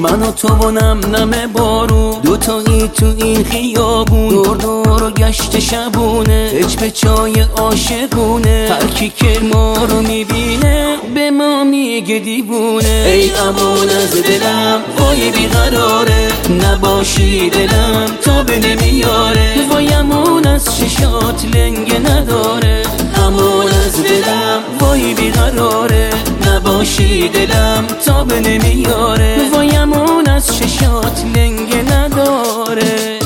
من و تو و نم بارون، دوتایی تو این خیابون، دور دور و گشت شبونه، هج به چای عاشقونه. هر کی که ما رو میبینه به ما میگه دیوونه. ای امان از دلم وای بیقراره، نباشی دلم تا به نمیاره. وای امان از چشات لنگه نداره، امان از دلم وای بیقراره، نباشی دلم تا به نمیاره. وای امان از چشات لنگه نداره.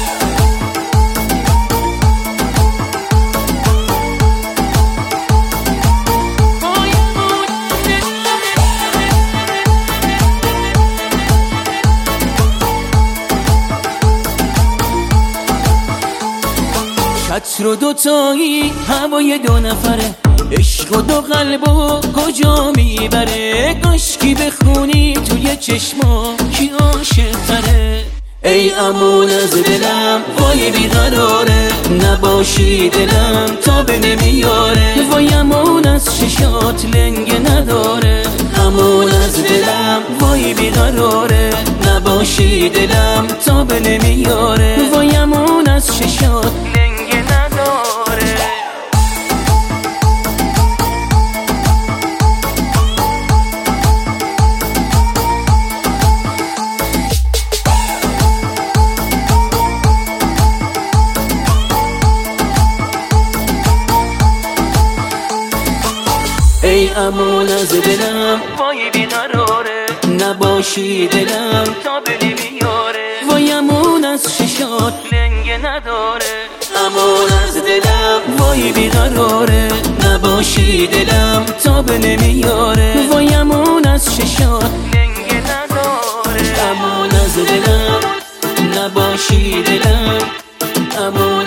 چتر و دوتایی هوای دو نفره، عشق و دو قلب و کجا میبره. کاشکی بخونی توی چشما کی عاشق تره. ای امان از دلم وای بیقراره، نباشی دلم تا به نمیاره. وای امان از چشات لنگه نداره، امان از دلم وای بیقراره، نباشی دلم تا به نمیاره. وای امان از چشات لنگه نداره. ای امان از دلم وای بیقراره، نباشی دلم تا به نمیاره. وای امان از چشات لنگه نداره، امان از دلم وای بیقراره، نباشی دلم تا به نمیاره. وای امان از چشات لنگه نداره، امان از دلم نباشی دلم، امان